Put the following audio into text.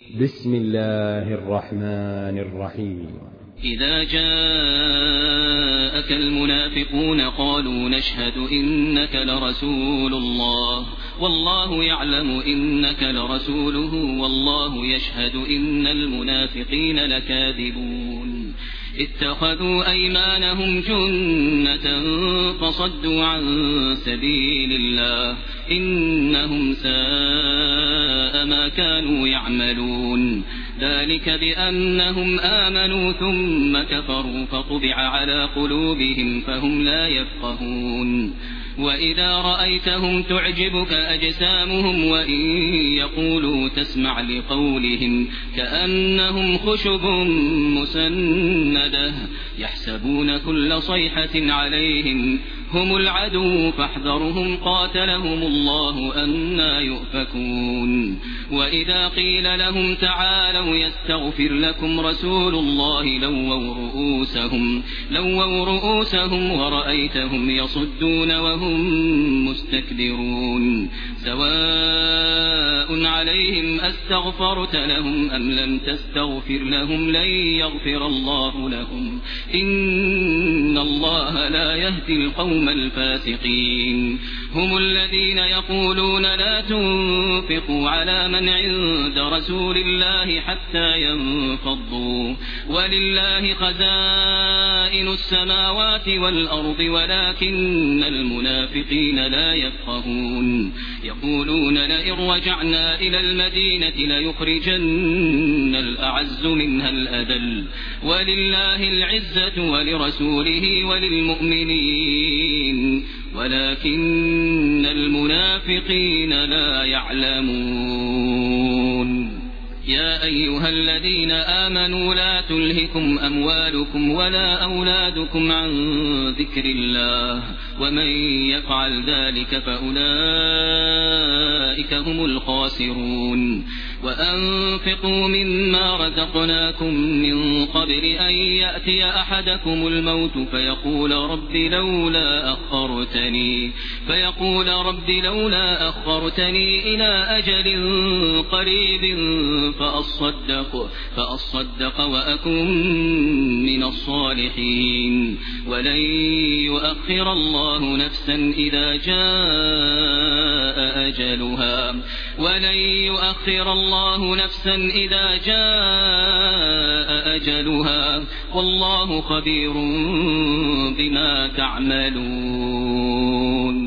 بسم الله الرحمن الرحيم. إذا جاءك المنافقون قالوا نشهد إنك لرسول الله والله يعلم إنك لرسوله والله يشهد إن المنافقين لكاذبون اتخذوا أيمانهم جنة فصدوا عن سبيل الله إنهم ساء ما كانوا يعملون ذلك بأنهم آمنوا ثم كفروا فطبع على قلوبهم فهم لا يفقهون وإذا رأيتهم تعجبك أجسامهم وإن يقولوا تسمع لقولهم كأنهم خشب مسندة يحسبون كل صيحة عليهم هم العدو فاحذرهم قاتلهم الله أنى يؤفكون وإذا قيل لهم تعالوا يستغفر لكم رسول الله لووا رؤوسهم ورأيتهم يصدون وهم مستكبرون سواء عليهم أستغفرت لهم أم لم تستغفر لهم لن يغفر الله لهم إن الله لا يهدي القوم الفاسقين هم الذين يقولون لا تنفقوا على من عند رسول الله حتى ينفضوا ولله خزائن السماوات والأرض ولكن المنافقين لا يفقهون يقولون لئن رجعنا إلى المدينة ليخرجن الأعز منها الأذل ولله العزة ولرسوله وللمؤمنين ولكن المنافقين لا يعلمون يا أيها الذين آمنوا لا تلهكم أموالكم ولا أولادكم عن ذكر الله ومن يفعل ذلك فأولئك هم الخاسرون وأنفقوا مما رزقناكم من قبل أن يأتي أحدكم الموت فيقول رب لولا أخرتني إلى أجل قريب فأصدق وأكن من الصالحين ولن يؤخر الله نفسا إذا جاء أجلها والله خبير بما تعملون.